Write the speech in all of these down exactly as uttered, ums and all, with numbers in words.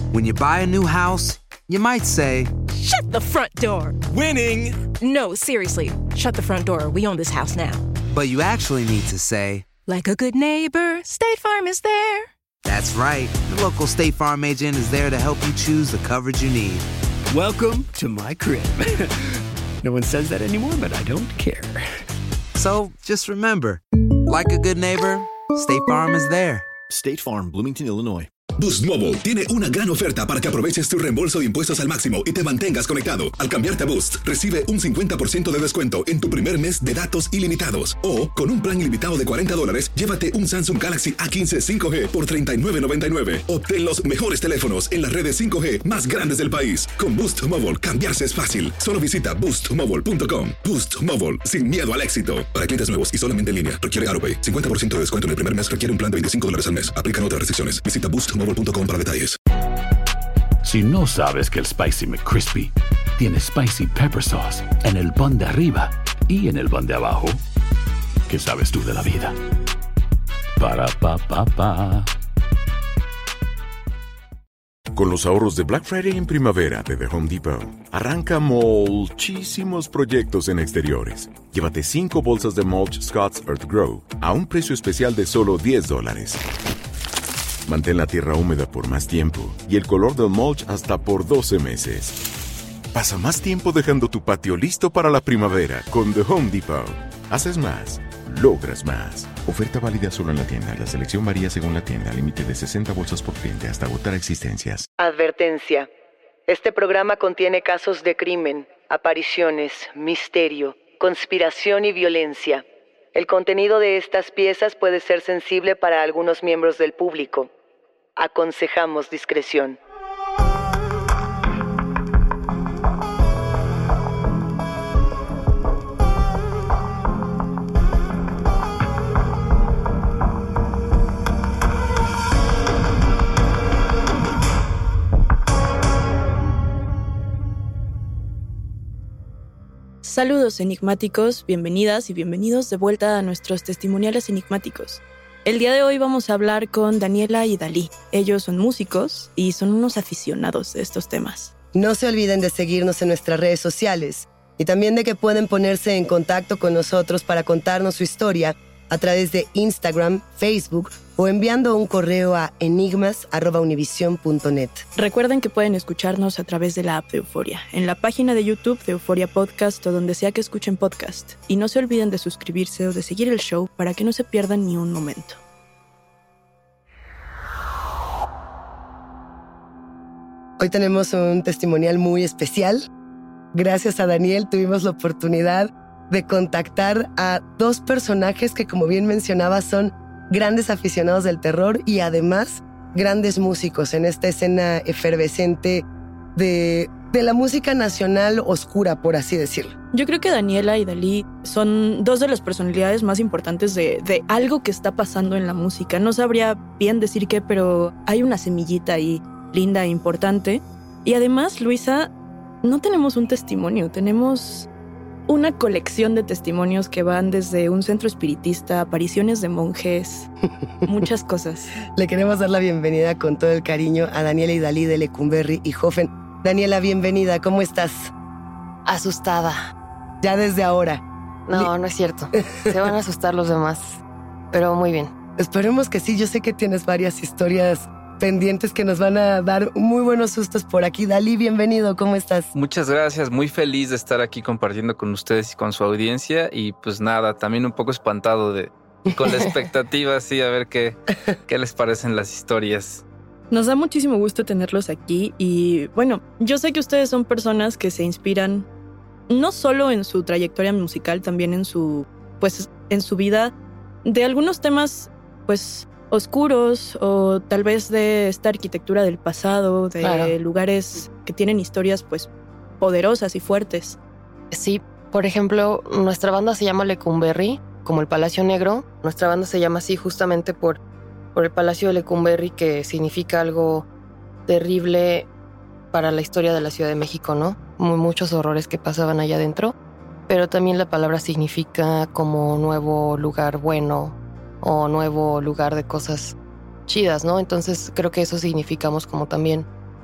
When you buy a new house, you might say, "Shut the front door." Winning! No, seriously. Shut the front door. We own this house now. But you actually need to say, like a good neighbor, State Farm is there. That's right. The local State Farm agent is there to help you choose the coverage you need. Welcome to my crib. No one says that anymore, but I don't care. So, just remember, like a good neighbor, State Farm is there. State Farm, Bloomington, Illinois. Boost Mobile tiene una gran oferta para que aproveches tu reembolso de impuestos al máximo y te mantengas conectado. Al cambiarte a Boost, recibe un cincuenta por ciento de descuento en tu primer mes de datos ilimitados. O, con un plan ilimitado de cuarenta dólares, llévate un Samsung Galaxy A quince cinco G por treinta y nueve noventa y nueve. Obtén los mejores teléfonos en las redes cinco G más grandes del país. Con Boost Mobile, cambiarse es fácil. Solo visita boost mobile punto com. Boost Mobile, sin miedo al éxito. Para clientes nuevos y solamente en línea, requiere AutoPay. cincuenta por ciento de descuento en el primer mes requiere un plan de veinticinco dólares al mes. Aplican otras restricciones. Visita boost mobile punto com para detalles. Si no sabes que el Spicy McCrispy tiene Spicy Pepper Sauce en el pan de arriba y en el pan de abajo, ¿qué sabes tú de la vida? Para, pa, pa, pa. Con los ahorros de Black Friday en primavera de The Home Depot, arranca muchísimos proyectos en exteriores. Llévate cinco bolsas de mulch Scott's Earth Grow a un precio especial de solo diez dólares. Mantén la tierra húmeda por más tiempo y el color del mulch hasta por doce meses. Pasa más tiempo dejando tu patio listo para la primavera con The Home Depot. Haces más, logras más. Oferta válida solo en la tienda. La selección varía según la tienda. Límite de sesenta bolsas por cliente hasta agotar existencias. Advertencia. Este programa contiene casos de crimen, apariciones, misterio, conspiración y violencia. El contenido de estas piezas puede ser sensible para algunos miembros del público. Aconsejamos discreción. Saludos enigmáticos, bienvenidas y bienvenidos de vuelta a nuestros testimoniales enigmáticos. El día de hoy vamos a hablar con Daniela y Dalí. Ellos son músicos y son unos aficionados de estos temas. No se olviden de seguirnos en nuestras redes sociales y también de que pueden ponerse en contacto con nosotros para contarnos su historia a través de Instagram, Facebook o enviando un correo a enigmas arroba univision punto net. Recuerden que pueden escucharnos a través de la app de Euforia, en la página de YouTube de Euforia Podcast o donde sea que escuchen podcast. Y no se olviden de suscribirse o de seguir el show para que no se pierdan ni un momento. Hoy tenemos un testimonial muy especial. Gracias a Daniel tuvimos la oportunidad de contactar a dos personajes que, como bien mencionaba, son grandes aficionados del terror y además grandes músicos en esta escena efervescente de, de la música nacional oscura, por así decirlo. Yo creo que Daniela y Dalí son dos de las personalidades más importantes de, de algo que está pasando en la música. No sabría bien decir qué, pero hay una semillita ahí linda e importante. Y además, Luisa, no tenemos un testimonio, tenemos una colección de testimonios que van desde un centro espiritista, apariciones de monjes, muchas cosas. Le queremos dar la bienvenida con todo el cariño a Daniela y Dalí de Lecumberri y Hoffen. Daniela, bienvenida, ¿cómo estás? Asustada. Ya desde ahora. No, no es cierto. Se van a asustar los demás, pero muy bien. Esperemos que sí, yo sé que tienes varias historias pendientes que nos van a dar muy buenos sustos por aquí. Dalí, bienvenido, ¿cómo estás? Muchas gracias, muy feliz de estar aquí compartiendo con ustedes y con su audiencia y pues nada, también un poco espantado de con la expectativa, sí, a ver qué, qué les parecen las historias. Nos da muchísimo gusto tenerlos aquí y bueno, yo sé que ustedes son personas que se inspiran no solo en su trayectoria musical, también en su, pues, en su vida de algunos temas, pues, oscuros o tal vez de esta arquitectura del pasado, de claro. lugares que tienen historias pues poderosas y fuertes. Sí, por ejemplo, nuestra banda se llama Lecumberri, como el Palacio Negro. Nuestra banda se llama así justamente por, por el Palacio de Lecumberri, que significa algo terrible para la historia de la Ciudad de México, ¿no? Muy, muchos horrores que pasaban allá adentro, pero también la palabra significa como nuevo lugar bueno o nuevo lugar de cosas chidas, ¿no? Entonces creo que eso significamos como también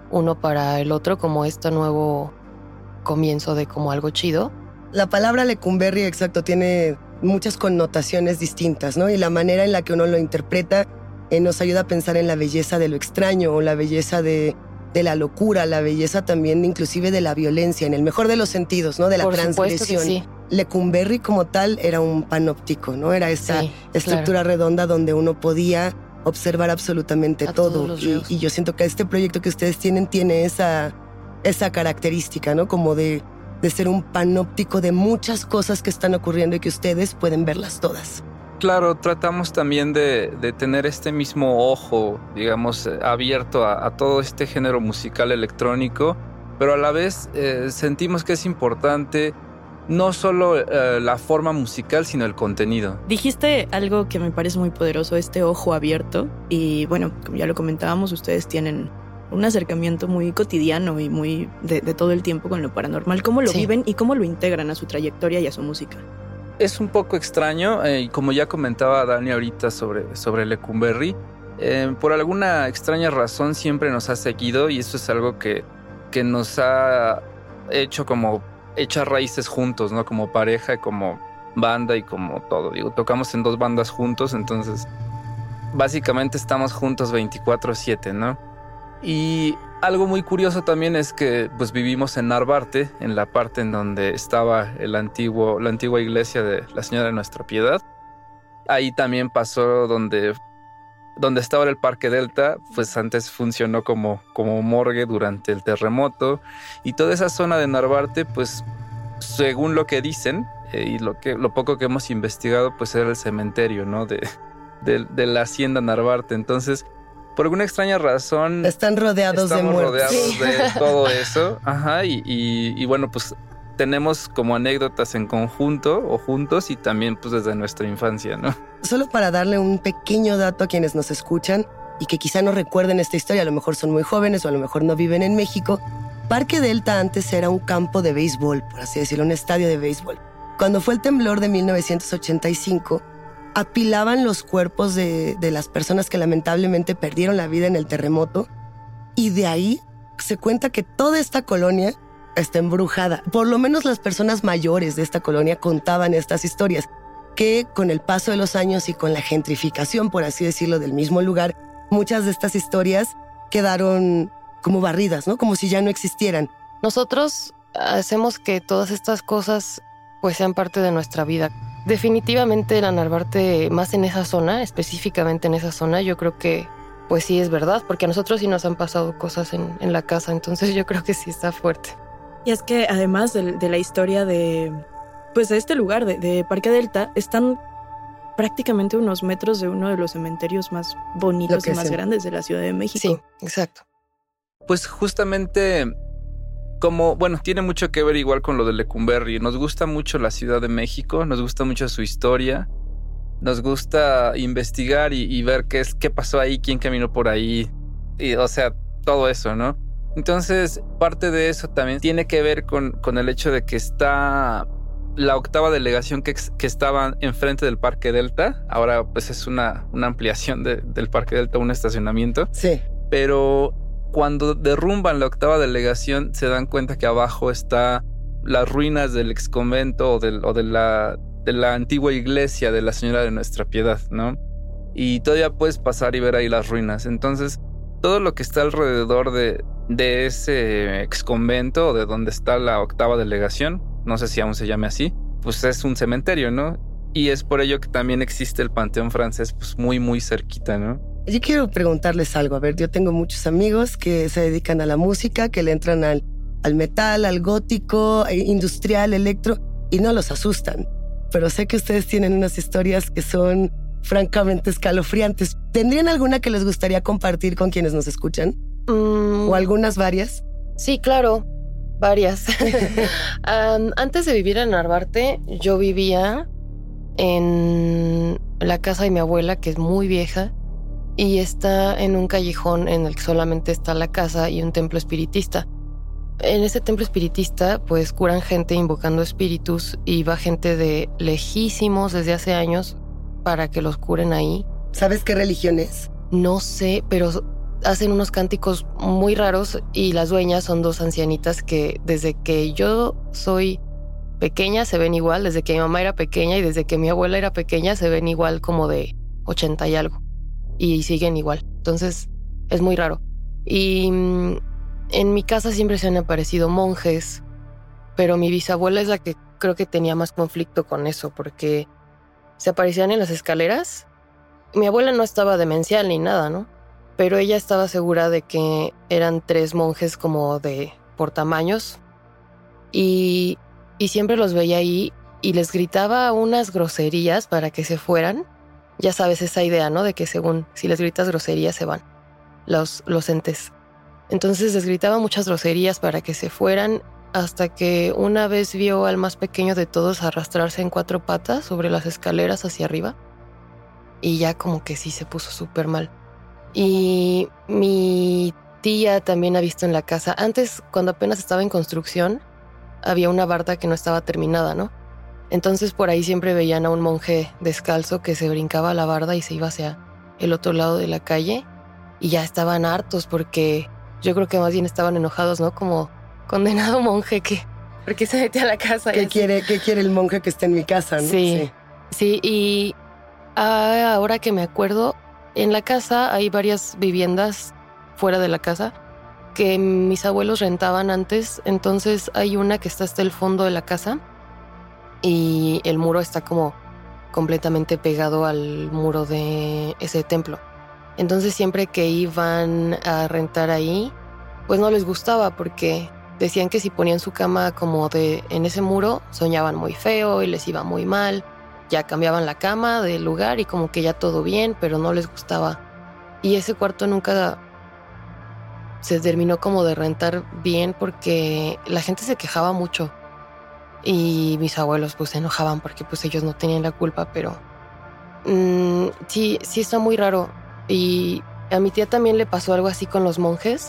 uno para el otro, como este nuevo comienzo de como algo chido. La palabra Lecumberri, exacto, tiene muchas connotaciones distintas, ¿no? Y la manera en la que uno lo interpreta eh, nos ayuda a pensar en la belleza de lo extraño o la belleza de, de la locura, la belleza también inclusive de la violencia, en el mejor de los sentidos, ¿no? De la Por transgresión. supuesto que sí. Lecumberri como tal era un panóptico, ¿no? Era esa Sí, estructura claro. redonda donde uno podía observar absolutamente A todo. todos los Y, ríos. y yo siento que este proyecto que ustedes tienen tiene esa, esa característica, ¿no? Como de, de ser un panóptico de muchas cosas que están ocurriendo y que ustedes pueden verlas todas. Claro, tratamos también de, de tener este mismo ojo, digamos, eh, abierto a, a todo este género musical electrónico, pero a la vez eh, sentimos que es importante no solo eh, la forma musical, sino el contenido. Dijiste algo que me parece muy poderoso, este ojo abierto. Y bueno, como ya lo comentábamos, ustedes tienen un acercamiento muy cotidiano y muy de, de todo el tiempo con lo paranormal. ¿Cómo lo Sí. viven y cómo lo integran a su trayectoria y a su música? Es un poco extraño, eh, y como ya comentaba Dani ahorita sobre, sobre Lecumberri, eh, por alguna extraña razón siempre nos ha seguido y eso es algo que, que nos ha hecho como echar raíces juntos, ¿no? Como pareja, como banda y como todo. Digo, tocamos en dos bandas juntos, entonces básicamente estamos juntos veinticuatro siete, ¿no? Y algo muy curioso también es que pues vivimos en Narvarte, en la parte en donde estaba el antiguo, la antigua iglesia de la Señora de Nuestra Piedad. Ahí también pasó donde, donde estaba el Parque Delta, pues antes funcionó como, como morgue durante el terremoto. Y toda esa zona de Narvarte, pues según lo que dicen eh, y lo, que, lo poco que hemos investigado, pues era el cementerio, ¿no? De, de, de la hacienda Narvarte. Entonces, por alguna extraña razón... Están rodeados de Estamos muertos. rodeados Sí. de todo eso. Ajá, y, y, y bueno, pues tenemos como anécdotas en conjunto o juntos y también pues desde nuestra infancia, ¿no? Solo para darle un pequeño dato a quienes nos escuchan y que quizá no recuerden esta historia, a lo mejor son muy jóvenes o a lo mejor no viven en México. Parque Delta antes era un campo de béisbol, por así decirlo, un estadio de béisbol. Cuando fue el temblor de mil novecientos ochenta y cinco, apilaban los cuerpos de, de las personas que lamentablemente perdieron la vida en el terremoto y de ahí se cuenta que toda esta colonia está embrujada. Por lo menos las personas mayores de esta colonia contaban estas historias, que con el paso de los años y con la gentrificación, por así decirlo, del mismo lugar, muchas de estas historias quedaron como barridas, ¿no? Como si ya no existieran. Nosotros hacemos que todas estas cosas pues sean parte de nuestra vida. Definitivamente la Narvarte, más en esa zona, específicamente en esa zona, yo creo que pues sí es verdad, porque a nosotros sí nos han pasado cosas en, en la casa, entonces yo creo que sí está fuerte. Y es que además de, de la historia de, pues de este lugar, de, de Parque Delta, están prácticamente unos metros de uno de los cementerios más bonitos y más sí. grandes de la Ciudad de México. Sí, exacto. Pues justamente como, bueno, tiene mucho que ver igual con lo de Lecumberri. Nos gusta mucho la Ciudad de México, nos gusta mucho su historia, nos gusta investigar y, y ver qué es, qué pasó ahí, quién caminó por ahí, y, o sea, todo eso, ¿no? Entonces, parte de eso también tiene que ver con, con el hecho de que está la octava delegación que, que estaba enfrente del Parque Delta. Ahora, pues es una, una ampliación de, del Parque Delta, un estacionamiento. Sí. Pero cuando derrumban la octava delegación, se dan cuenta que abajo está las ruinas del exconvento o, del, o de, la, de la antigua iglesia de la Señora de Nuestra Piedad, ¿no? Y todavía puedes pasar y ver ahí las ruinas. Entonces, todo lo que está alrededor de, de ese exconvento o de donde está la octava delegación, no sé si aún se llame así, pues es un cementerio, ¿no? Y es por ello que también existe el Panteón Francés, pues muy, muy cerquita, ¿no? Yo quiero preguntarles algo. A ver, yo tengo muchos amigos que se dedican a la música, que le entran al, al metal, al gótico, industrial, electro, y no los asustan. Pero sé que ustedes tienen unas historias que son francamente escalofriantes. ¿Tendrían alguna que les gustaría compartir con quienes nos escuchan? Mm, ¿O algunas varias? Sí, claro, varias. um, antes de vivir en Narvarte, yo vivía en la casa de mi abuela, que es muy vieja, y está en un callejón en el que solamente está la casa y un templo espiritista. En ese templo espiritista, pues curan gente invocando espíritus y va gente de lejísimos desde hace años para que los curen ahí. ¿Sabes qué religión es? No sé, pero hacen unos cánticos muy raros y las dueñas son dos ancianitas que desde que yo soy pequeña se ven igual, desde que mi mamá era pequeña y desde que mi abuela era pequeña se ven igual como de ochenta y algo y siguen igual. Entonces es muy raro. Y mmm, en mi casa siempre se han aparecido monjes, pero mi bisabuela es la que creo que tenía más conflicto con eso porque se aparecían en las escaleras. Mi abuela no estaba demencial ni nada, ¿no? Pero ella estaba segura de que eran tres monjes como de por tamaños y, y siempre los veía ahí y les gritaba unas groserías para que se fueran. Ya sabes esa idea, ¿no? De que según si les gritas groserías se van los, los entes. Entonces les gritaba muchas groserías para que se fueran hasta que una vez vio al más pequeño de todos arrastrarse en cuatro patas sobre las escaleras hacia arriba y ya como que sí se puso súper mal. Y mi tía también ha visto en la casa, antes cuando apenas estaba en construcción, había una barda que no estaba terminada, ¿no? Entonces por ahí siempre veían a un monje descalzo que se brincaba a la barda y se iba hacia el otro lado de la calle y ya estaban hartos porque yo creo que más bien estaban enojados, ¿no? Como condenado monje que, ¿por qué se mete a la casa? ¿Qué quiere, ¿Qué quiere el monje que está en mi casa, no? Sí, sí, sí y ah, ahora que me acuerdo, en la casa hay varias viviendas fuera de la casa que mis abuelos rentaban antes, entonces hay una que está hasta el fondo de la casa y el muro está como completamente pegado al muro de ese templo. Entonces siempre que iban a rentar ahí, pues no les gustaba porque decían que si ponían su cama como de en ese muro, soñaban muy feo y les iba muy mal. Ya cambiaban la cama del lugar y como que ya todo bien, pero no les gustaba. Y ese cuarto nunca se terminó como de rentar bien porque la gente se quejaba mucho. Y mis abuelos pues se enojaban porque pues ellos no tenían la culpa, pero mmm, sí, sí está muy raro. Y a mi tía también le pasó algo así con los monjes,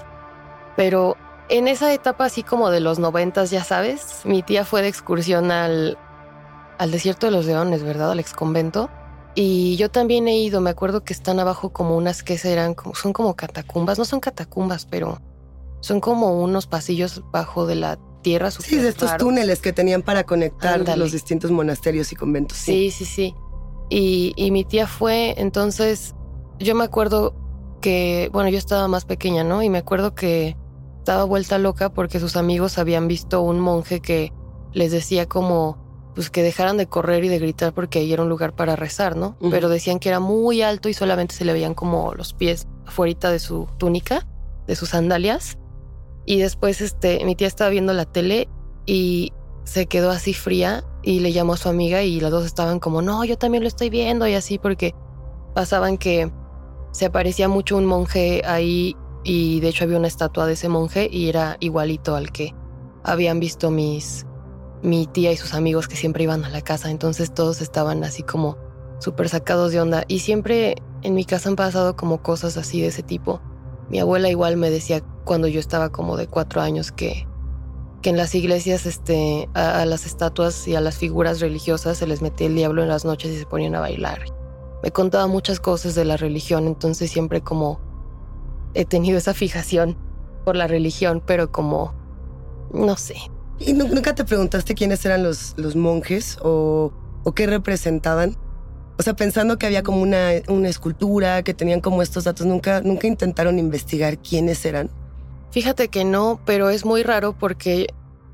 pero en esa etapa así como de los noventas, ya sabes, mi tía fue de excursión al... al desierto de los leones, ¿verdad? Al exconvento. Y yo también he ido, me acuerdo que están abajo como unas que eran, como, son como catacumbas, no son catacumbas, pero son como unos pasillos bajo de la tierra. Sí, de estos raros. Túneles que tenían para conectar Ándale. Los distintos monasterios y conventos. Sí, sí, sí. sí. Y, y mi tía fue, entonces yo me acuerdo que, bueno, yo estaba más pequeña, ¿no? Y me acuerdo que estaba vuelta loca porque sus amigos habían visto un monje que les decía como pues que dejaran de correr y de gritar porque ahí era un lugar para rezar, ¿no? Uh-huh. Pero decían que era muy alto y solamente se le veían como los pies afuera de su túnica, de sus sandalias. Y después este, mi tía estaba viendo la tele y se quedó así fría y le llamó a su amiga y las dos estaban como, no, yo también lo estoy viendo y así porque pasaban que se aparecía mucho un monje ahí y de hecho había una estatua de ese monje y era igualito al que habían visto mis... mi tía y sus amigos que siempre iban a la casa, entonces todos estaban así como súper sacados de onda y siempre en mi casa han pasado como cosas así de ese tipo. Mi abuela igual me decía cuando yo estaba como de cuatro años que, que en las iglesias este, a, a las estatuas y a las figuras religiosas se les metía el diablo en las noches y se ponían a bailar. Me contaba muchas cosas de la religión, entonces siempre como he tenido esa fijación por la religión, pero como, no sé. ¿Y nunca te preguntaste quiénes eran los, los monjes o, o qué representaban? O sea, pensando que había como una, una escultura, que tenían como estos datos, ¿nunca, nunca intentaron investigar quiénes eran? Fíjate que no, pero es muy raro porque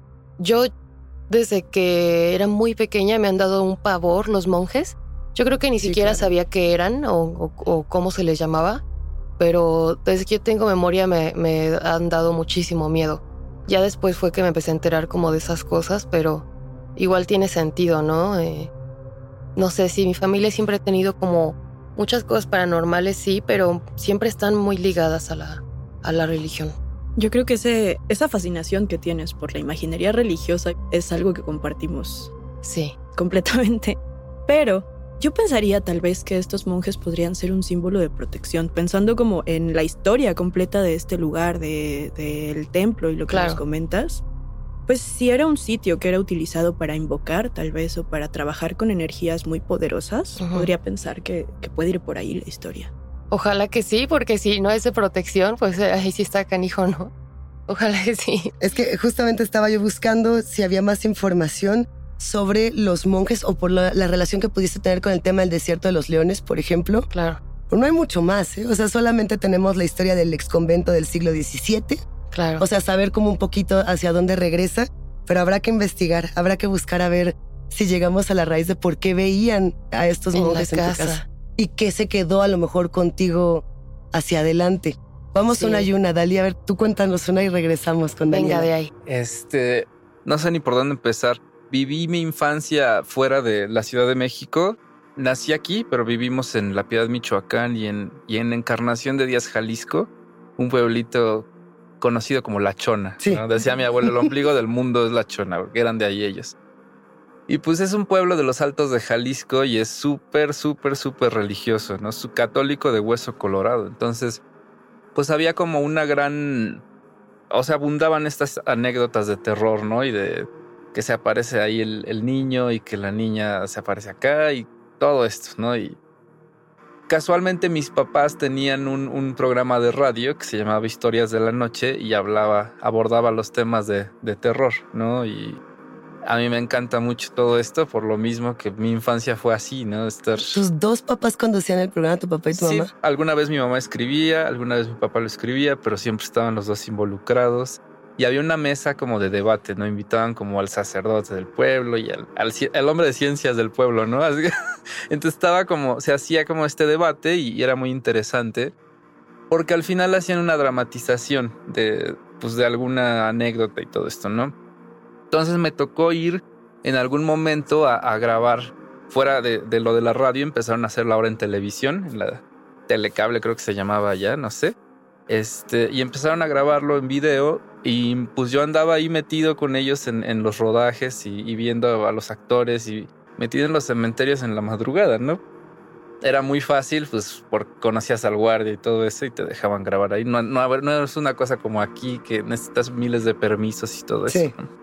yo desde que era muy pequeña me han dado un pavor los monjes. Yo creo que ni sí, siquiera claro. sabía qué eran o, o, o cómo se les llamaba, pero desde que yo tengo memoria me, me han dado muchísimo miedo. Ya después fue que me empecé a enterar como de esas cosas, pero igual tiene sentido, ¿no? Eh, no sé, si mi familia siempre ha tenido como muchas cosas paranormales, sí, pero siempre están muy ligadas a la, a la religión. Yo creo que ese, esa fascinación que tienes por la imaginería religiosa es algo que compartimos. Sí. Completamente. Pero yo pensaría tal vez que estos monjes podrían ser un símbolo de protección, pensando como en la historia completa de este lugar, de, del templo y lo que claro. nos comentas. Pues si era un sitio que era utilizado para invocar tal vez o para trabajar con energías muy poderosas, uh-huh. podría pensar que, que puede ir por ahí la historia. Ojalá que sí, porque si no es de protección, pues ahí sí está canijo, ¿no? Ojalá que sí. Es que justamente estaba yo buscando si había más información sobre los monjes o por la, la relación que pudiste tener con el tema del desierto de los leones, por ejemplo. Claro. Pero no hay mucho más, ¿eh? O sea, solamente tenemos la historia del exconvento del siglo diecisiete. Claro. O sea, saber como un poquito hacia dónde regresa, pero habrá que investigar, habrá que buscar a ver si llegamos a la raíz de por qué veían a estos en monjes la en casa. tu casa. Y qué se quedó a lo mejor contigo hacia adelante. Vamos Sí. a una y una, Dalí. A ver, tú cuéntanos una y regresamos con Daniela. Venga de ahí. Este, no sé ni por dónde empezar. Viví mi infancia fuera de la Ciudad de México. Nací aquí, pero vivimos en La Piedad, Michoacán y en, y en Encarnación de Díaz, Jalisco, un pueblito conocido como La Chona. Sí. ¿no? Decía mi abuelo, el ombligo del mundo es La Chona, porque eran de ahí ellos. Y pues es un pueblo de los Altos de Jalisco y es súper, súper, súper religioso, ¿no? Su católico de hueso colorado. Entonces, pues había como una gran... O sea, abundaban estas anécdotas de terror, ¿no? Y de que se aparece ahí el, el niño y que la niña se aparece acá y todo esto, ¿no? Y casualmente mis papás tenían un, un programa de radio que se llamaba Historias de la Noche y hablaba, abordaba los temas de, de terror, ¿no? Y a mí me encanta mucho todo esto por lo mismo que mi infancia fue así, ¿no? Estar... ¿Tus dos papás conducían el programa, tu papá y tu Sí, mamá? alguna vez mi mamá escribía, alguna vez mi papá lo escribía, pero siempre estaban los dos involucrados. Y había una mesa como de debate, ¿no? Invitaban como al sacerdote del pueblo y al, al, al hombre de ciencias del pueblo, ¿no? Así que, entonces estaba como, se hacía como este debate y, y era muy interesante porque al final hacían una dramatización de, pues, de alguna anécdota y todo esto, ¿no? Entonces me tocó ir en algún momento a, a grabar fuera de, de lo de la radio. Empezaron a hacerla ahora en televisión, en la Telecable creo que se llamaba allá, no sé. Este, y empezaron a grabarlo en video y pues yo andaba ahí metido con ellos en, en los rodajes y, y viendo a los actores y metido en los cementerios en la madrugada, ¿no? Era muy fácil, pues porque conocías al guardia y todo eso y te dejaban grabar ahí. No, no, no es una cosa como aquí que necesitas miles de permisos y todo eso. Sí. ¿no?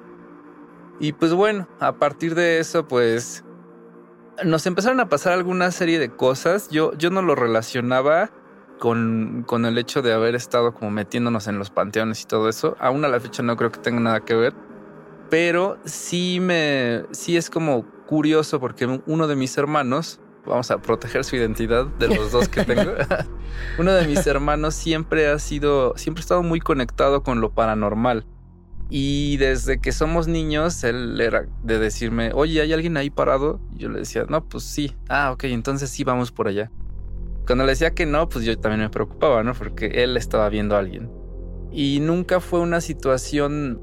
Y pues bueno, a partir de eso pues nos empezaron a pasar alguna serie de cosas. Yo, yo no lo relacionaba Con, con el hecho de haber estado como metiéndonos en los panteones y todo eso. Aún a la fecha no creo que tenga nada que ver. Pero sí me... Sí es como curioso porque uno de mis hermanos... Vamos a proteger su identidad de los dos que tengo. Uno de mis hermanos siempre ha sido... Siempre ha estado muy conectado con lo paranormal. Y desde que somos niños, él era de decirme... Oye, ¿hay alguien ahí parado? Y yo le decía, no, pues sí. Ah, ok, entonces sí, vamos por allá. Cuando le decía que no, pues yo también me preocupaba, ¿no? Porque él estaba viendo a alguien. Y nunca fue una situación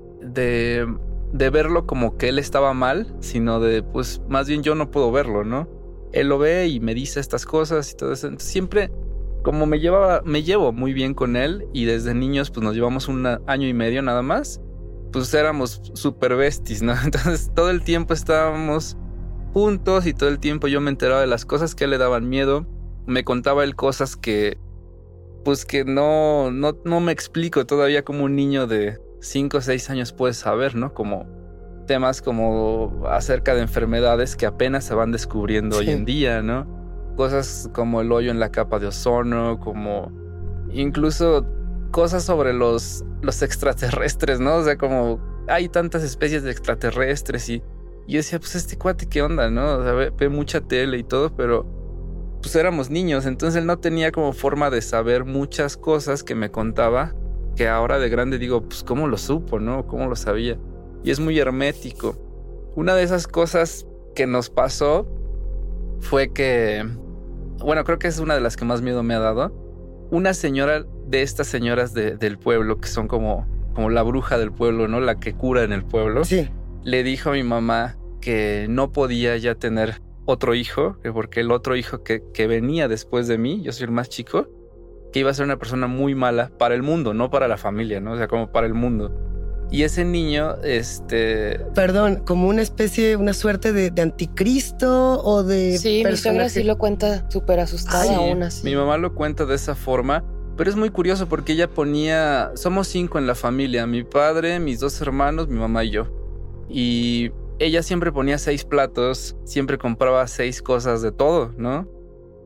de, de verlo como que él estaba mal, sino de, pues, más bien yo no puedo verlo, ¿no? Él lo ve y me dice estas cosas y todo eso. Entonces, siempre, como me llevaba, me llevo muy bien con él y desde niños, pues nos llevamos un año y medio nada más, pues éramos super besties, ¿no? Entonces, todo el tiempo estábamos juntos y todo el tiempo yo me enteraba de las cosas que a él le daban miedo. Me contaba él cosas que, pues que no, no, no me explico todavía como un niño de cinco o seis años puede saber, ¿no? Como temas como acerca de enfermedades que apenas se van descubriendo sí. hoy en día, ¿no? Cosas como el hoyo en la capa de ozono, como incluso cosas sobre los, los extraterrestres, ¿no? O sea, como hay tantas especies de extraterrestres y, y yo decía, pues este cuate, ¿qué onda, no? O sea, ve, ve mucha tele y todo, pero... pues éramos niños, entonces él no tenía como forma de saber muchas cosas que me contaba, que ahora de grande digo, pues cómo lo supo, ¿no? ¿Cómo lo sabía? Y es muy hermético. Una de esas cosas que nos pasó fue que, bueno, creo que es una de las que más miedo me ha dado. Una señora de estas señoras de, del pueblo, que son como, como la bruja del pueblo, ¿no? La que cura en el pueblo. Sí. Le dijo a mi mamá que no podía ya tener otro hijo, porque el otro hijo que, que venía después de mí, yo soy el más chico, que iba a ser una persona muy mala para el mundo, no para la familia, ¿no? O sea, como para el mundo. Y ese niño, este... Perdón, como una especie, una suerte de, de anticristo o de... Sí, personaje... mi suegra sí lo cuenta súper asustada sí, aún así. Mi mamá lo cuenta de esa forma, pero es muy curioso porque ella ponía... Somos cinco en la familia, mi padre, mis dos hermanos, mi mamá y yo. Y... ella siempre ponía seis platos, siempre compraba seis cosas de todo, ¿no?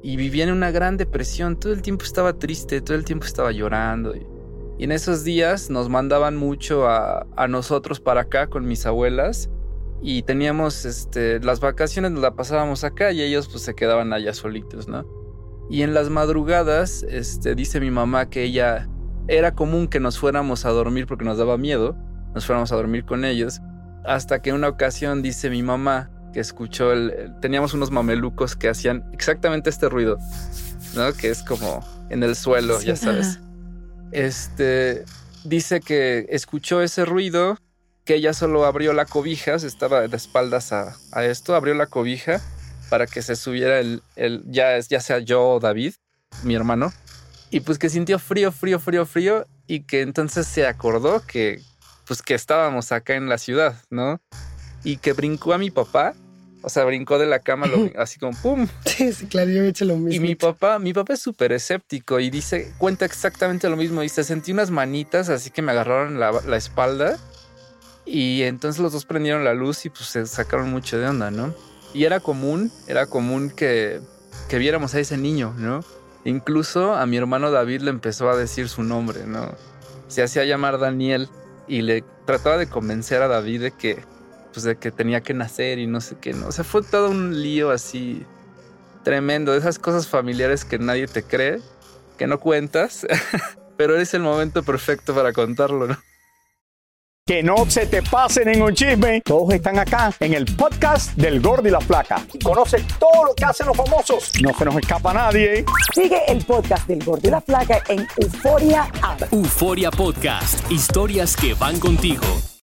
y vivía en una gran depresión. Todo el tiempo estaba triste, todo el tiempo estaba llorando. Y, y en esos días nos mandaban mucho a, a nosotros para acá con mis abuelas. Y teníamos, este, las vacaciones nos la pasábamos acá y ellos pues se quedaban allá solitos, ¿no? Y en las madrugadas, este, dice mi mamá que ella, era común que nos fuéramos a dormir porque nos daba miedo, nos fuéramos a dormir con ellos, hasta que una ocasión dice mi mamá que escuchó, el, el, teníamos unos mamelucos que hacían exactamente este ruido, ¿no? Que es como en el suelo, sí, ya sabes. Este, dice que escuchó ese ruido, que ella solo abrió la cobija, se estaba de espaldas a, a esto, abrió la cobija para que se subiera el, el ya, ya sea yo o David, mi hermano, y pues que sintió frío, frío, frío, frío, y que entonces se acordó que, pues que estábamos acá en la ciudad, ¿no? Y que brincó a mi papá, o sea, brincó de la cama, lo, así como ¡pum! Sí, sí, claro, yo he hecho lo mismo. Y mi papá, mi papá es súper escéptico y dice, cuenta exactamente lo mismo, dice, sentí unas manitas así que me agarraron la, la espalda. Y entonces los dos prendieron la luz y pues se sacaron mucho de onda, ¿no? Y era común, era común que, que viéramos a ese niño, ¿no? Incluso a mi hermano David le empezó a decir su nombre, ¿no? Se hacía llamar Daniel y le trataba de convencer a David de que, pues de que tenía que nacer y no sé qué, ¿no? O sea, fue todo un lío así tremendo, de esas cosas familiares que nadie te cree, que no cuentas, pero es el momento perfecto para contarlo, ¿no? Que no se te pase ningún chisme. Todos están acá en el podcast del Gordo y la Flaca. Y conoce todo lo que hacen los famosos. No se nos escapa nadie. Sigue el podcast del Gordo y la Flaca en Euforia App. Euforia Podcast. Historias que van contigo.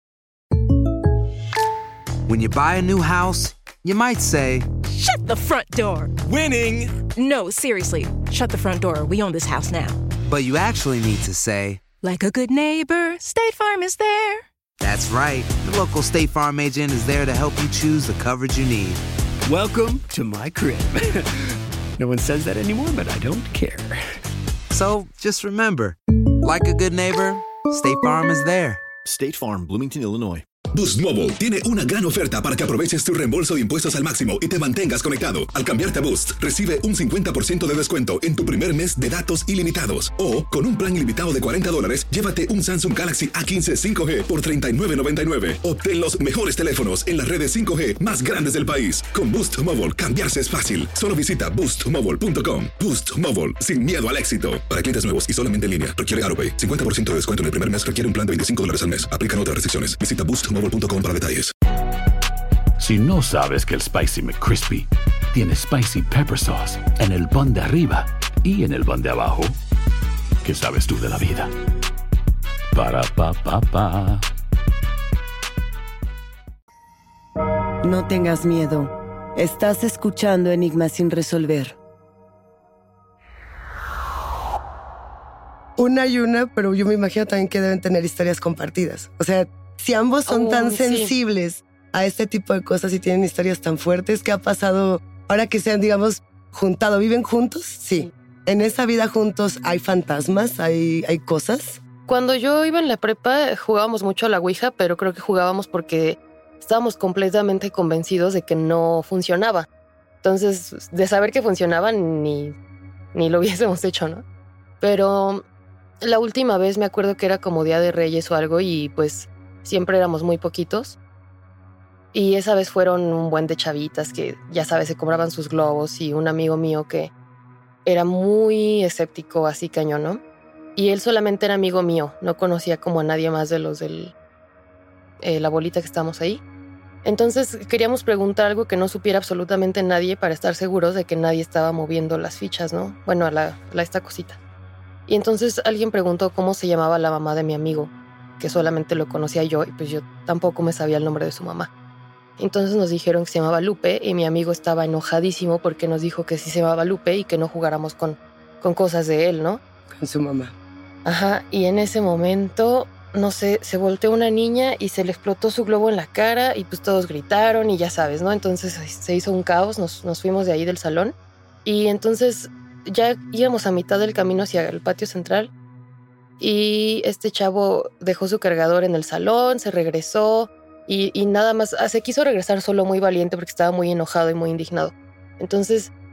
When you buy a new house, you might say, "Shut the front door." Winning. No, seriously. Shut the front door. We own this house now. But you actually need to say, like a good neighbor, State Farm is there. That's right. The local State Farm agent is there to help you choose the coverage you need. Welcome to my crib. No one says that anymore, but I don't care. So just remember, like a good neighbor, State Farm is there. State Farm, Bloomington, Illinois. Boost Mobile tiene una gran oferta para que aproveches tu reembolso de impuestos al máximo y te mantengas conectado. Al cambiarte a Boost, recibe un cincuenta por ciento de descuento en tu primer mes de datos ilimitados. O, con un plan ilimitado de cuarenta dólares, llévate un Samsung Galaxy A quince cinco G por treinta y nueve noventa y nueve. Obtén los mejores teléfonos en las redes cinco G más grandes del país. Con Boost Mobile, cambiarse es fácil. Solo visita boost mobile punto com. Boost Mobile, sin miedo al éxito. Para clientes nuevos y solamente en línea, requiere AutoPay. cincuenta por ciento de descuento en el primer mes requiere un plan de veinticinco dólares al mes. Aplican otras restricciones. Visita boost mobile punto com para detalles. Si no sabes que el Spicy McCrispy tiene Spicy Pepper Sauce en el pan de arriba y en el pan de abajo, ¿qué sabes tú de la vida? Para, pa, pa, pa. No tengas miedo. Estás escuchando Enigmas sin resolver. Una y una, pero yo me imagino también que deben tener historias compartidas. O sea, si ambos son oh, tan sí. sensibles a este tipo de cosas y tienen historias tan fuertes, ¿qué ha pasado ahora que se han, digamos, juntado? ¿Viven juntos? Sí. ¿En esa vida juntos hay fantasmas? ¿Hay, hay cosas? Cuando yo iba en la prepa jugábamos mucho a la Ouija, pero creo que jugábamos porque estábamos completamente convencidos de que no funcionaba. Entonces, de saber que funcionaba, ni, ni lo hubiésemos hecho, ¿no? Pero la última vez me acuerdo que era como Día de Reyes o algo y pues siempre éramos muy poquitos. Y esa vez fueron un buen de chavitas que, ya sabes, se compraban sus globos y un amigo mío que era muy escéptico, así cañón, ¿no? Y él solamente era amigo mío, no conocía como a nadie más de los de eh, la bolita que estábamos ahí. Entonces queríamos preguntar algo que no supiera absolutamente nadie para estar seguros de que nadie estaba moviendo las fichas, ¿no? Bueno, a la, a esta cosita. Y entonces alguien preguntó cómo se llamaba la mamá de mi amigo, que solamente lo conocía yo y pues yo tampoco me sabía el nombre de su mamá. Entonces nos dijeron que se llamaba Lupe y mi amigo estaba enojadísimo porque nos dijo que sí se llamaba Lupe y que no jugáramos con, con cosas de él, ¿no? Con su mamá. Ajá, y en ese momento, no sé, se volteó una niña y se le explotó su globo en la cara y pues todos gritaron y ya sabes, ¿no? Entonces se hizo un caos, nos, nos fuimos de ahí del salón y entonces ya íbamos a mitad del camino hacia el patio central y este chavo dejó su cargador en el salón, se regresó y, y nada más, se quiso regresar solo muy valiente porque estaba muy enojado y muy indignado. Entonces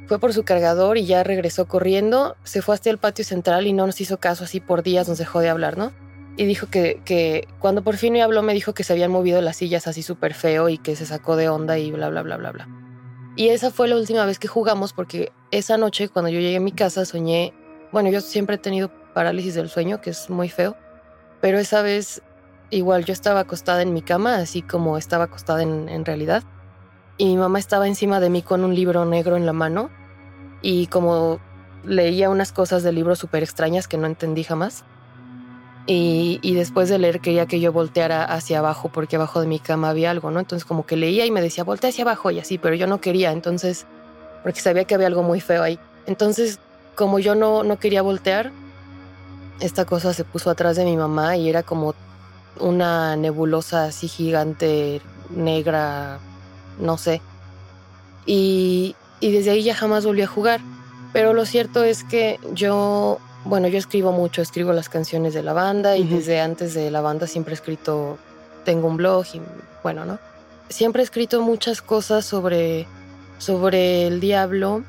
fue por su cargador y ya regresó corriendo, se fue hasta el patio central y no nos hizo caso así por días, nos dejó de hablar, ¿no? Y dijo que, que cuando por fin me habló me dijo que se habían movido las sillas así súper feo y que se sacó de onda y bla, bla, bla, bla, bla. Y esa fue la última vez que jugamos porque esa noche cuando yo llegué a mi casa soñé, bueno, yo siempre he tenido parálisis del sueño, que es muy feo, pero esa vez igual yo estaba acostada en mi cama, así como estaba acostada en, en realidad, y mi mamá estaba encima de mí con un libro negro en la mano y como leía unas cosas del libro súper extrañas que no entendí jamás. Y, y después de leer quería que yo volteara hacia abajo porque abajo de mi cama había algo, ¿no? Entonces como que leía y me decía, voltea hacia abajo y así, pero yo no quería, entonces, porque sabía que había algo muy feo ahí. Entonces, como yo no, no quería voltear, esta cosa se puso atrás de mi mamá y era como una nebulosa así gigante, negra, no sé. Y, y desde ahí ya jamás volví a jugar. Pero lo cierto es que yo... Bueno, yo escribo mucho, escribo las canciones de la banda y uh-huh. desde antes de la banda siempre he escrito, tengo un blog y bueno, ¿no? Siempre he escrito muchas cosas sobre, sobre el diablo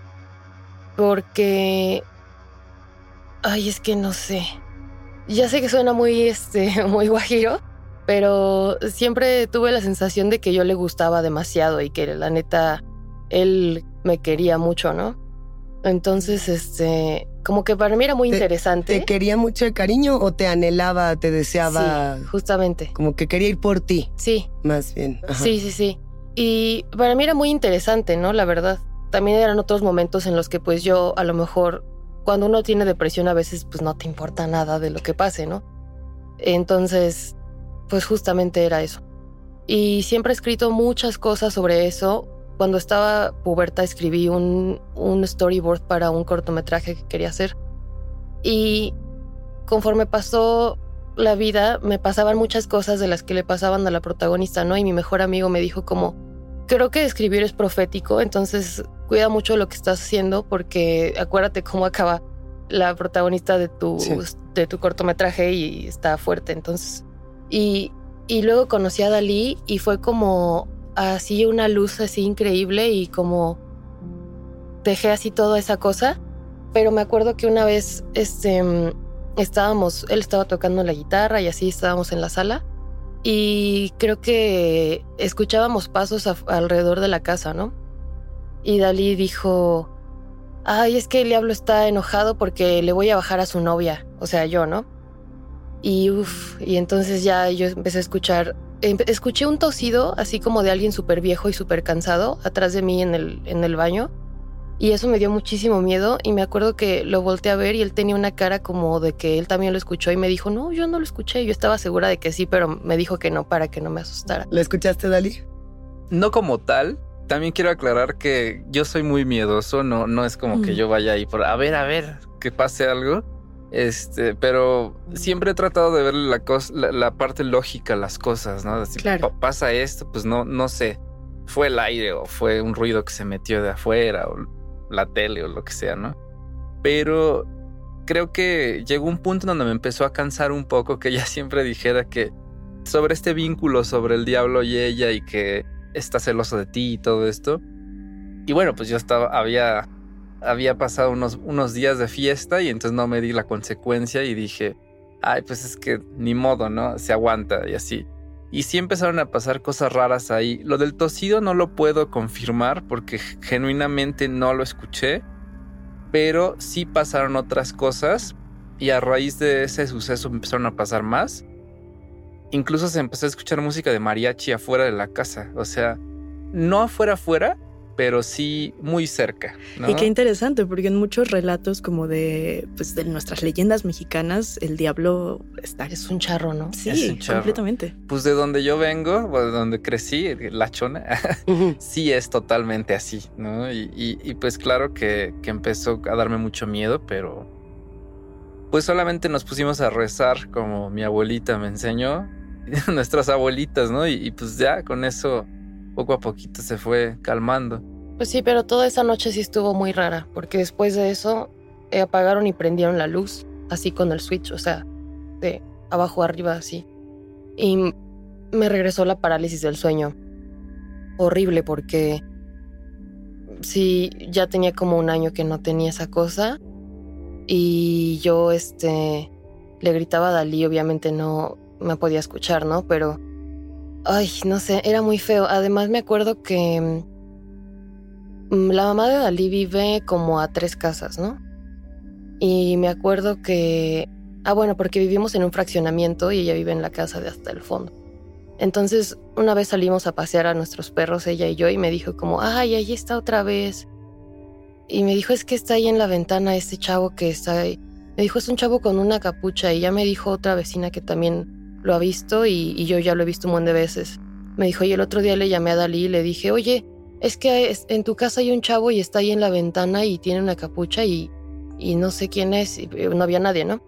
porque, ay, es que no sé, ya sé que suena muy, este, muy guajiro, pero siempre tuve la sensación de que yo le gustaba demasiado y que la neta, él me quería mucho, ¿no? Entonces, este... como que para mí era muy ¿Te, interesante. ¿Te quería mucho de cariño o te anhelaba, te deseaba? Sí, justamente. Como que quería ir por ti. Sí. Más bien. Ajá. Sí, sí, sí. Y para mí era muy interesante, ¿no? La verdad. También eran otros momentos en los que pues yo a lo mejor, cuando uno tiene depresión a veces pues no te importa nada de lo que pase, ¿no? Entonces, pues justamente era eso. Y siempre he escrito muchas cosas sobre eso. Cuando estaba puberta escribí un, un storyboard para un cortometraje que quería hacer. Y conforme pasó la vida, me pasaban muchas cosas de las que le pasaban a la protagonista, ¿no? Y mi mejor amigo me dijo como, creo que escribir es profético, entonces cuida mucho lo que estás haciendo porque acuérdate cómo acaba la protagonista de tu, sí. de tu cortometraje y está fuerte, entonces. Y, y luego conocí a Dalí y fue como... así una luz así increíble y como dejé así toda esa cosa, pero me acuerdo que una vez este, estábamos, él estaba tocando la guitarra y así estábamos en la sala y creo que escuchábamos pasos a, alrededor de la casa, ¿no? Y Dalí dijo, ay, es que el diablo está enojado porque le voy a bajar a su novia, o sea, yo, ¿no? Y uff, y entonces ya yo empecé a escuchar... Escuché un tosido así como de alguien súper viejo y súper cansado atrás de mí en el, en el baño y eso me dio muchísimo miedo y me acuerdo que lo volteé a ver y él tenía una cara como de que él también lo escuchó y me dijo, no, yo no lo escuché. Yo estaba segura de que sí, pero me dijo que no para que no me asustara. ¿Lo escuchaste, Dalí? No como tal. También quiero aclarar que yo soy muy miedoso, no, no es como mm. que yo vaya ahí por a ver, a ver, que pase algo. Este, pero siempre he tratado de ver la, cosa, la, la parte lógica, las cosas, ¿no? Si claro. pasa esto, pues no, no sé, fue el aire o fue un ruido que se metió de afuera o la tele o lo que sea, ¿no? Pero creo que llegó un punto donde me empezó a cansar un poco que ella siempre dijera que sobre este vínculo sobre el diablo y ella y que está celoso de ti y todo esto. Y bueno, pues yo estaba, había... había pasado unos, unos días de fiesta y entonces no me di la consecuencia y dije, ay, pues es que ni modo, ¿no? Se aguanta y así. Y sí empezaron a pasar cosas raras ahí. Lo del tosido no lo puedo confirmar porque genuinamente no lo escuché, pero sí pasaron otras cosas y a raíz de ese suceso empezaron a pasar más. Incluso se empezó a escuchar música de mariachi afuera de la casa. O sea, no afuera afuera, pero sí muy cerca, ¿no? Y qué interesante, porque en muchos relatos como de, pues, de nuestras leyendas mexicanas, el diablo está... Es un charro, ¿no? Sí, es un charro. Completamente. Pues de donde yo vengo, o de donde crecí, La Chona, uh-huh. sí es totalmente así, ¿no? Y, y, y pues claro que, que empezó a darme mucho miedo, pero pues solamente nos pusimos a rezar como mi abuelita me enseñó, nuestras abuelitas, ¿no? Y, y pues ya con eso poco a poquito se fue calmando. Pues sí, pero toda esa noche sí estuvo muy rara, porque después de eso eh, apagaron y prendieron la luz, así con el switch, o sea, de abajo a arriba, así. Y me regresó la parálisis del sueño. Horrible, porque sí, ya tenía como un año que no tenía esa cosa. Y yo, este, le gritaba a Dalí, obviamente no me podía escuchar, ¿no? Pero, ay, no sé, era muy feo. Además me acuerdo que mm, la mamá de Dalí vive como a tres casas, ¿no? Y me acuerdo que, ah, bueno, porque vivimos en un fraccionamiento y ella vive en la casa de hasta el fondo. Entonces, una vez salimos a pasear a nuestros perros, ella y yo, y me dijo como, ay, ahí está otra vez. Y me dijo, es que está ahí en la ventana este chavo que está ahí. Me dijo, es un chavo con una capucha. Y ya me dijo otra vecina que también lo ha visto y, y yo ya lo he visto un montón de veces. Me dijo, y el otro día le llamé a Dalí y le dije, oye, es que en tu casa hay un chavo y está ahí en la ventana y tiene una capucha y, y no sé quién es. Y no había nadie, ¿no?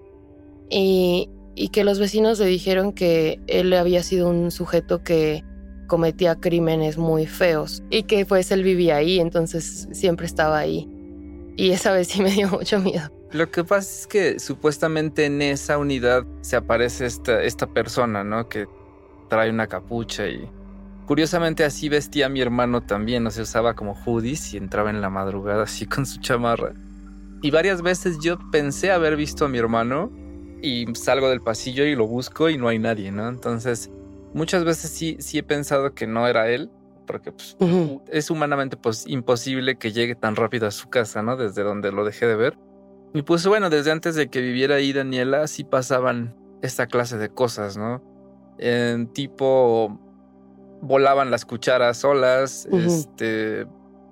Y, y que los vecinos le dijeron que él había sido un sujeto que cometía crímenes muy feos y que pues él vivía ahí, entonces siempre estaba ahí. Y esa vez sí me dio mucho miedo. Lo que pasa es que supuestamente en esa unidad se aparece esta, esta persona, ¿no? Que trae una capucha y curiosamente así vestía a mi hermano también, o sea, usaba como hoodies y entraba en la madrugada así con su chamarra. Y varias veces yo pensé haber visto a mi hermano y salgo del pasillo y lo busco y no hay nadie, ¿no? Entonces muchas veces sí, sí he pensado que no era él, porque pues, uh-huh. es humanamente pues, imposible que llegue tan rápido a su casa, ¿no? Desde donde lo dejé de ver. Y pues bueno, desde antes de que viviera ahí Daniela, sí pasaban esta clase de cosas, ¿no? En tipo, volaban las cucharas solas, uh-huh. este,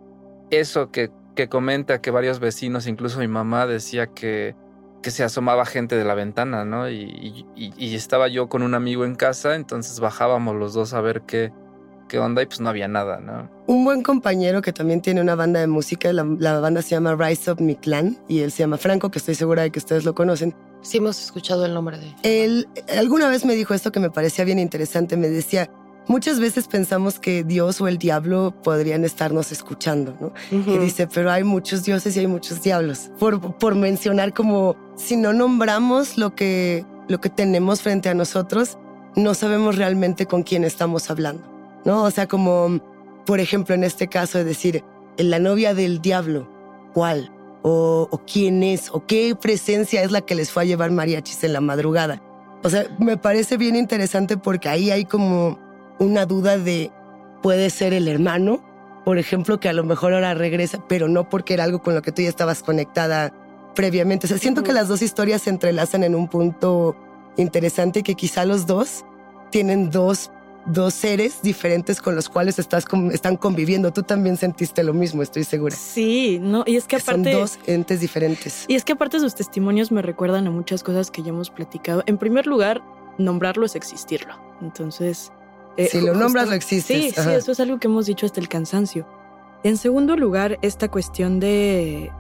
eso que, que comenta que varios vecinos, incluso mi mamá, decía que que se asomaba gente de la ventana, ¿no? Y, y, y estaba yo con un amigo en casa, entonces bajábamos los dos a ver qué, qué onda y pues no había nada, ¿no? Un buen compañero que también tiene una banda de música, la, la banda se llama Rise Up Mi Clan y él se llama Franco, que estoy segura de que ustedes lo conocen. Sí, hemos escuchado el nombre de él. Él alguna vez me dijo esto que me parecía bien interesante, me decía, muchas veces pensamos que Dios o el diablo podrían estarnos escuchando, ¿no? Uh-huh. Y dice, pero hay muchos dioses y hay muchos diablos. Por, por mencionar como, si no nombramos lo que, lo que tenemos frente a nosotros, no sabemos realmente con quién estamos hablando, ¿no? O sea, como, por ejemplo, en este caso de decir, la novia del diablo, ¿cuál? O, o quién es, o qué presencia es la que les fue a llevar mariachis en la madrugada. O sea, me parece bien interesante porque ahí hay como una duda de, puede ser el hermano, por ejemplo, que a lo mejor ahora regresa, pero no porque era algo con lo que tú ya estabas conectada previamente. O sea, siento uh-huh. que las dos historias se entrelazan en un punto interesante, que quizá los dos tienen dos, dos seres diferentes con los cuales estás, están conviviendo. Tú también sentiste lo mismo, estoy segura. Sí, no, y es que, que aparte... son dos entes diferentes. Y es que aparte sus testimonios me recuerdan a muchas cosas que ya hemos platicado. En primer lugar, nombrarlo es existirlo. Entonces... Eh, si lo nombras, lo existes. Sí, Ajá. sí, eso es algo que hemos dicho hasta el cansancio. En segundo lugar, esta cuestión de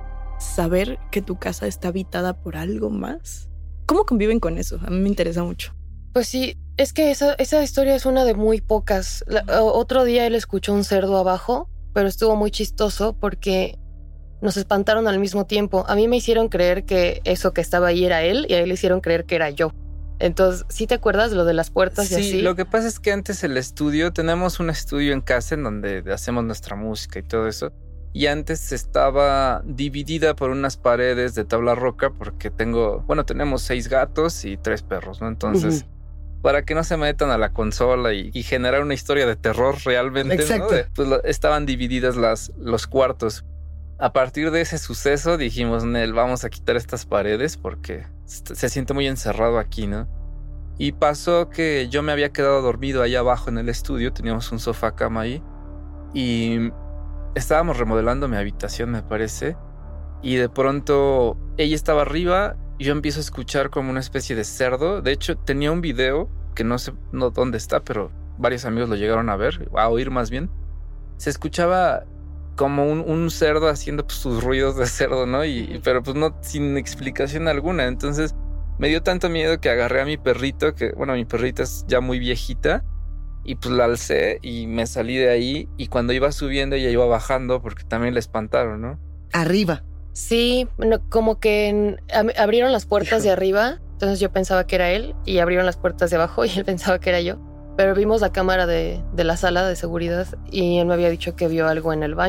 saber que tu casa está habitada por algo más. ¿Cómo conviven con eso? A mí me interesa mucho. Pues sí, es que esa, esa historia es una de muy pocas. La, otro día él escuchó un cerdo abajo, pero estuvo muy chistoso porque nos espantaron al mismo tiempo. A mí me hicieron creer que eso que estaba ahí era él y a él le hicieron creer que era yo. Entonces, ¿sí te acuerdas lo de las puertas y sí, así? Sí, lo que pasa es que antes el estudio, tenemos un estudio en casa en donde hacemos nuestra música y todo eso. Y antes estaba dividida por unas paredes de tabla roca porque tengo, bueno, tenemos seis gatos y tres perros, ¿no? Entonces, uh-huh. para que no se metan a la consola y, y generar una historia de terror realmente, Exacto. ¿no? De, pues lo, estaban divididas las, los cuartos. A partir de ese suceso dijimos, Nel, vamos a quitar estas paredes porque se siente muy encerrado aquí, ¿no? Y pasó que yo me había quedado dormido allá abajo en el estudio, teníamos un sofá cama ahí y estábamos remodelando mi habitación, me parece, y de pronto ella estaba arriba y yo empiezo a escuchar como una especie de cerdo. De hecho, tenía un video que no sé no dónde está, pero varios amigos lo llegaron a ver, a oír más bien. Se escuchaba como un, un cerdo haciendo pues, sus ruidos de cerdo, ¿no? Y, pero pues no, sin explicación alguna. Entonces me dio tanto miedo que agarré a mi perrito, que bueno, mi perrita es ya muy viejita, y pues la alcé y me salí de ahí. Y cuando iba subiendo ella iba bajando porque también la espantaron, ¿no? Arriba. Sí, bueno, como que en, ab- abrieron las puertas de arriba, entonces yo pensaba que era él, y abrieron las puertas de abajo y él pensaba que era yo. Pero vimos la cámara de, de la sala de seguridad y él me había dicho que vio algo en el baño.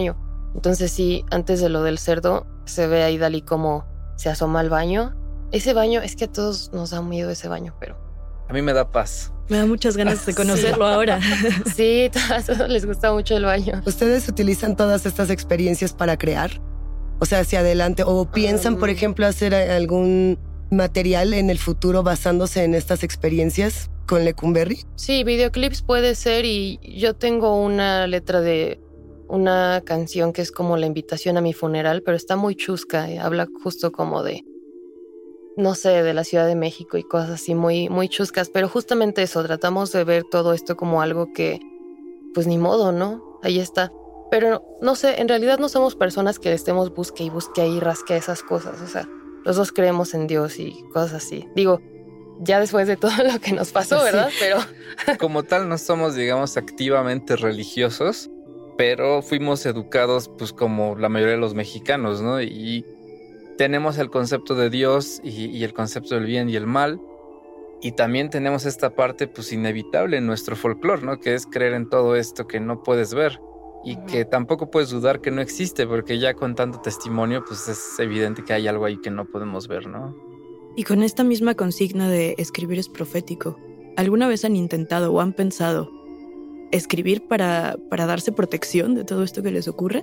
Entonces sí, antes de lo del cerdo, se ve ahí Dalí como se asoma al baño. Ese baño, es que a todos nos da miedo ese baño, pero... A mí me da paz. Me da muchas ganas de conocerlo sí. ahora. Sí, a todos les gusta mucho el baño. ¿Ustedes utilizan todas estas experiencias para crear? O sea, hacia adelante. ¿O piensan, um, por ejemplo, hacer algún material en el futuro basándose en estas experiencias con Lecumberri? Sí, videoclips puede ser. Y yo tengo una letra de una canción que es como la invitación a mi funeral, pero está muy chusca. Eh. Habla justo como de... no sé, de la Ciudad de México y cosas así muy, muy chuscas, pero justamente eso, tratamos de ver todo esto como algo que, pues ni modo, ¿no? Ahí está. Pero no sé, en realidad no somos personas que estemos busque y busque ahí, rasque esas cosas, o sea, los dos creemos en Dios y cosas así. Digo, ya después de todo lo que nos pasó, ¿verdad? Sí. Pero... Como tal, no somos, digamos, activamente religiosos, pero fuimos educados, pues, como la mayoría de los mexicanos, ¿no? Y... tenemos el concepto de Dios y, y el concepto del bien y el mal. Y también tenemos esta parte pues inevitable en nuestro folclore, ¿no? Que es creer en todo esto que no puedes ver y uh-huh. que tampoco puedes dudar que no existe, porque ya con tanto testimonio pues es evidente que hay algo ahí que no podemos ver, ¿no? Y con esta misma consigna de escribir es profético, ¿alguna vez han intentado o han pensado escribir para, para darse protección de todo esto que les ocurre?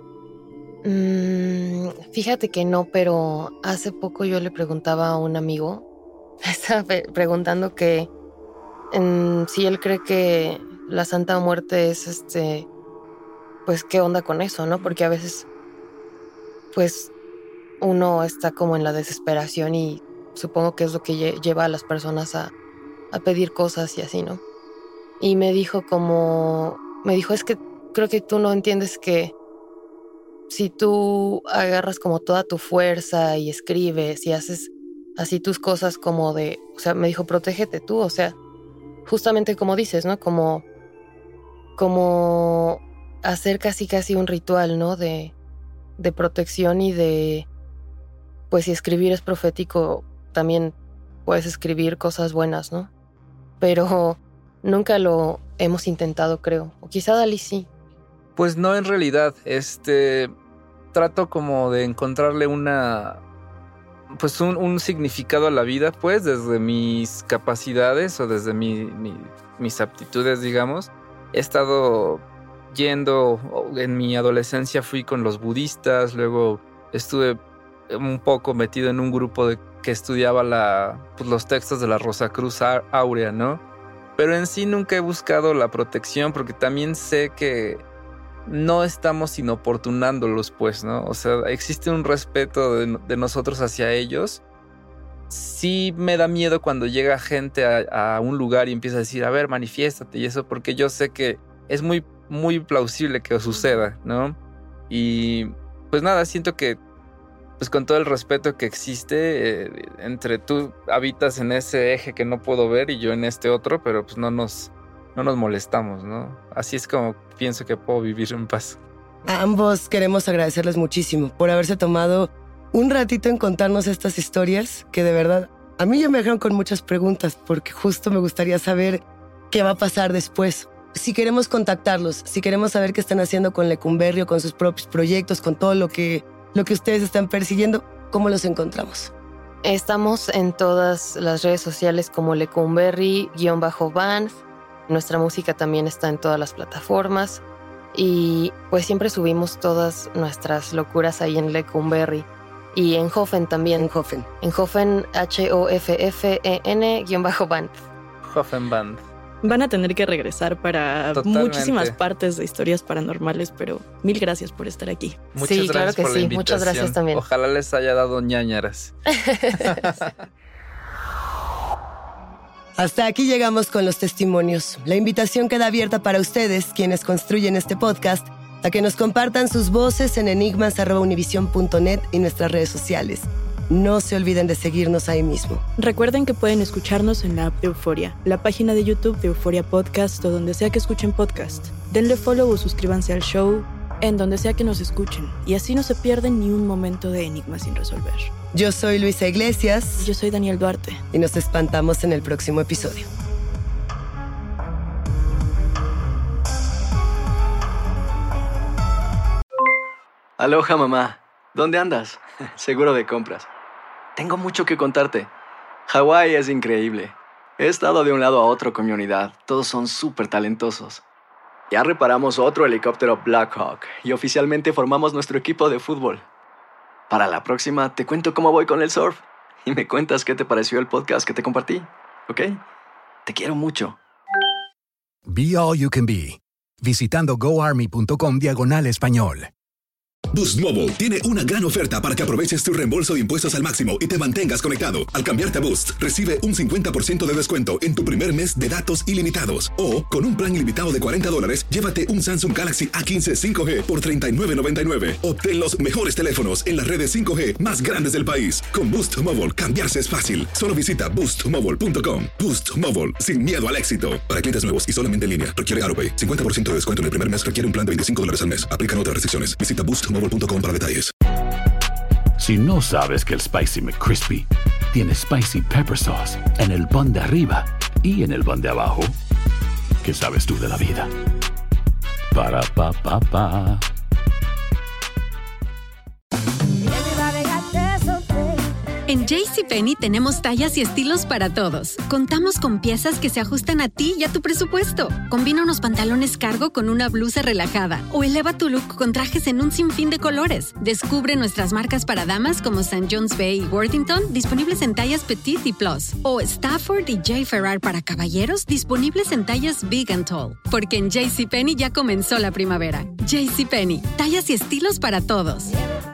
Mm, fíjate que no, pero hace poco yo le preguntaba a un amigo, estaba pe- preguntando que en, si él cree que la Santa Muerte es este, pues qué onda con eso, ¿no? Porque a veces, pues uno está como en la desesperación y supongo que es lo que lle- lleva a las personas a, a pedir cosas y así, ¿no? Y me dijo como, me dijo, es que creo que tú no entiendes que si tú agarras como toda tu fuerza y escribes y haces así tus cosas como de... O sea, me dijo, protégete tú, o sea, justamente como dices, ¿no? Como, como hacer casi casi un ritual, ¿no? De, de protección y de... Pues si escribir es profético, también puedes escribir cosas buenas, ¿no? Pero nunca lo hemos intentado, creo. O quizá Dalí sí. Pues no, en realidad, este, trato como de encontrarle una, pues un, un significado a la vida, pues desde mis capacidades o desde mi, mi, mis aptitudes, digamos. He estado yendo, en mi adolescencia fui con los budistas, luego estuve un poco metido en un grupo de, que estudiaba la, pues los textos de la Rosacruz Áurea, ¿no? Pero en sí nunca he buscado la protección porque también sé que no estamos inoportunándolos, pues, ¿no? O sea, existe un respeto de, de nosotros hacia ellos. Sí me da miedo cuando llega gente a, a un lugar y empieza a decir, a ver, manifiéstate y eso, porque yo sé que es muy, muy plausible que suceda, ¿no? Y pues nada, siento que pues con todo el respeto que existe eh, entre tú habitas en ese eje que no puedo ver y yo en este otro, pero pues no nos... no nos molestamos, ¿no? Así es como pienso que puedo vivir en paz. A ambos queremos agradecerles muchísimo por haberse tomado un ratito en contarnos estas historias que de verdad a mí ya me dejaron con muchas preguntas porque justo me gustaría saber qué va a pasar después. Si queremos contactarlos, si queremos saber qué están haciendo con Lecumberri o con sus propios proyectos, con todo lo que, lo que ustedes están persiguiendo, ¿cómo los encontramos? Estamos en todas las redes sociales como Lecumberri-Band. Nuestra música también está en todas las plataformas y pues siempre subimos todas nuestras locuras ahí en Lecumberri y en Hoffen también. En Hoffen. En Hoffen, H O F F E N-Band. Hoffen Band. Van a tener que regresar para Totalmente. Muchísimas partes de historias paranormales, pero mil gracias por estar aquí. Muchas sí, gracias claro que por sí. la invitación. Muchas gracias también. Ojalá les haya dado ñáñaras. Hasta aquí llegamos con los testimonios. La invitación queda abierta para ustedes, quienes construyen este podcast, a que nos compartan sus voces en enigmas arroba univision punto net y nuestras redes sociales. No se olviden de seguirnos ahí mismo. Recuerden que pueden escucharnos en la app de Euforia, la página de YouTube de Euforia Podcast o donde sea que escuchen podcast. Denle follow o suscríbanse al show en donde sea que nos escuchen y así no se pierden ni un momento de enigma sin resolver. Yo soy Luisa Iglesias. Y yo soy Daniel Duarte. Y nos espantamos en el próximo episodio. Aloha, mamá. ¿Dónde andas? Seguro de compras. Tengo mucho que contarte. Hawái es increíble. He estado de un lado a otro con mi unidad. Todos son súper talentosos. Ya reparamos otro helicóptero Blackhawk y oficialmente formamos nuestro equipo de fútbol. Para la próxima te cuento cómo voy con el surf y me cuentas qué te pareció el podcast que te compartí, ¿ok? Te quiero mucho. Be All You Can Be, visitando goarmy.com diagonal español. Boost Mobile tiene una gran oferta para que aproveches tu reembolso de impuestos al máximo y te mantengas conectado. Al cambiarte a Boost, recibe un cincuenta por ciento de descuento en tu primer mes de datos ilimitados. O, con un plan ilimitado de cuarenta dólares, llévate un Samsung Galaxy A quince cinco G por treinta y nueve noventa y nueve. Obtén los mejores teléfonos en las redes cinco G más grandes del país. Con Boost Mobile, cambiarse es fácil. Solo visita boost mobile punto com. Boost Mobile, sin miedo al éxito. Para clientes nuevos y solamente en línea, requiere AutoPay. cincuenta por ciento de descuento en el primer mes requiere un plan de veinticinco dólares al mes. Aplican otras restricciones. Visita boost mobile punto com para detalles. Si no sabes que el Spicy McCrispy tiene Spicy Pepper Sauce en el pan de arriba y en el pan de abajo, ¿qué sabes tú de la vida? Para, pa, pa, pa. En JCPenney tenemos tallas y estilos para todos. Contamos con piezas que se ajustan a ti y a tu presupuesto. Combina unos pantalones cargo con una blusa relajada o eleva tu look con trajes en un sinfín de colores. Descubre nuestras marcas para damas como Saint John's Bay y Worthington, disponibles en tallas Petite y Plus. O Stafford y J. Ferrar para caballeros, disponibles en tallas Big and Tall. Porque en JCPenney ya comenzó la primavera. JCPenney, tallas y estilos para todos.